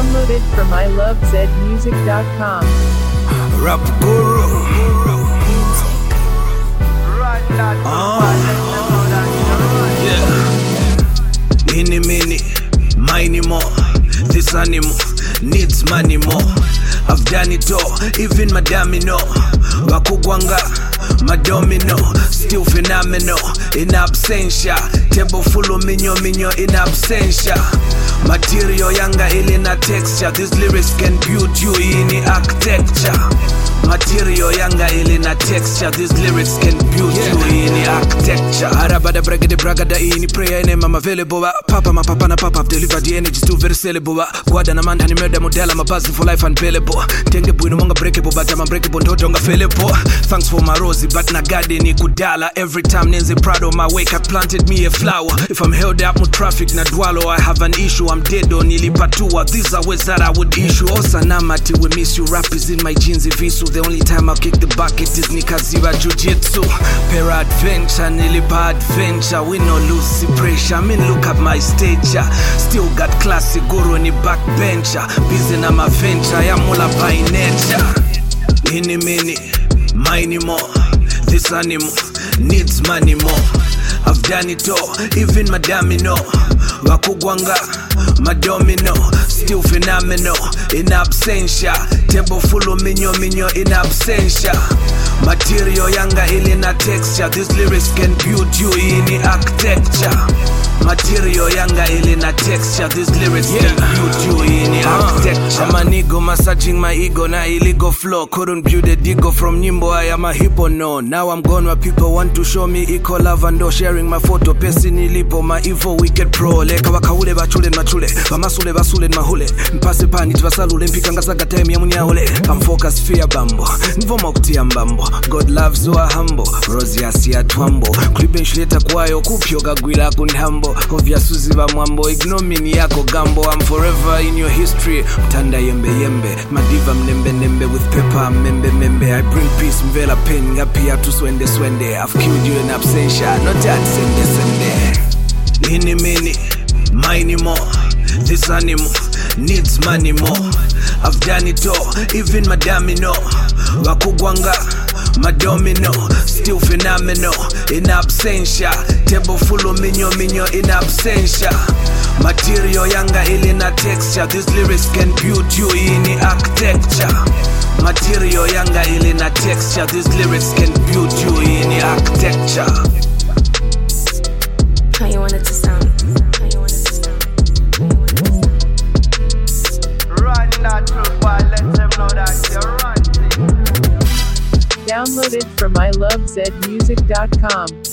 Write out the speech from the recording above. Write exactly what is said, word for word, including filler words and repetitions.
Downloaded from I love zed music dot com. Rap Guru. Uh, yeah. Mini mini, miny more. This animal needs money more. I've done it all, even my domino. Wakugwanga, my domino. Still phenomenal, in absentia. Table full of minyo minyo in absentia. Material younger in a texture. These lyrics can build you in architecture. Material younger in a texture. These lyrics can build yeah. you in architecture. Arabada bragada bragada in prayer in mama available. Papa my papa na papa deliver the energy too very sellable. Guada na man hani murder model I'm a buzzing for life unpayable. Tenge bwino monga breakable but I'm unbreakable ndo donga failable. Thanks for my rosy but na garden ni kudala. Every time Nenze proud of my wake I planted me a flower. If I'm held up with traffic na dwalo I have an issue. I'm dead on nilipatua. These are words that I would issue. Osanamati we miss you. Rap is in my jeans visu. The only time I kick the bucket is nikaziwa jiu-jitsu. Para adventure nilipa adventure. We no lose pressure. I mean look at my stature. Still got classic guru ni backbencher. Busy na my venture. I'm all up by nature. Mini mini, miny more. This animal needs money more. I've done it all, even my domino. Wakugwanga, my domino. Still phenomenal, in absentia. Table full of minyo minyo in absentia. Material younger in a texture. These lyrics can build you in architecture. Material younger in a texture. These lyrics yeah. can build you in architecture. I'm an ego massaging my ego na illegal flow. Couldn't build a digo from Nimbo. I am a hippo no. Now I'm gone where people want to show me equal love and do sharing my photo. Pesi nilipo my evil wicked pro. Leka wakaule bachule machule. Bamasule basule mahule. Mpase pani tibasalule mpika ngasaga time ya munyaule. I'm focused fear bambo. Nvoma kutia mbambo. God loves who are humble. Rosie asia twambo. Klipen shileta kwayo kupyoga gwila kunhambo. Ovya suzi ba mwambo. Ignore me ni yako gambo. I'm forever in your history. Mtanda yembe yembe. Madiva mnembe nembe with pepper membe membe. I bring peace mvela pain. Ngapi atu swende swende. I've killed you in absentia. Not that sende sende. Mini mini, miny more. This animal needs money more. I've done it all, even my domino. Wakugwanga, my domino. Still phenomenal, in absentia. Table full of minyo minyo in absentia. Material younger in a texture. These lyrics can build you in architecture. Material younger in a texture. These lyrics can build you in architecture. How you want it to sound? How you want it to sound? Run that through, boy, let them know that you're running. Downloaded from I love zed music dot com.